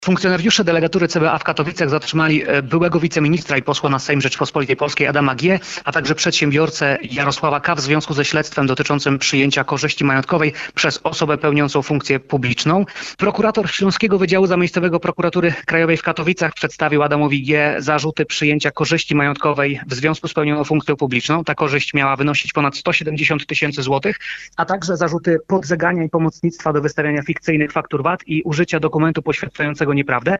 Funkcjonariusze delegatury CBA w Katowicach zatrzymali byłego wiceministra i posła na Sejm Rzeczypospolitej Polskiej Adama G., a także przedsiębiorcę Jarosława K. w związku ze śledztwem dotyczącym przyjęcia korzyści majątkowej przez osobę pełniącą funkcję publiczną. Prokurator Śląskiego Wydziału Zamiejscowego Prokuratury Krajowej w Katowicach przedstawił Adamowi G. zarzuty przyjęcia korzyści majątkowej w związku z pełnioną funkcją publiczną. Ta korzyść miała wynosić ponad 170 000 złotych, a także zarzuty podżegania i pomocnictwa do wystawiania fikcyjnych faktur VAT i użycia dokumentu poświadczającego nieprawdę.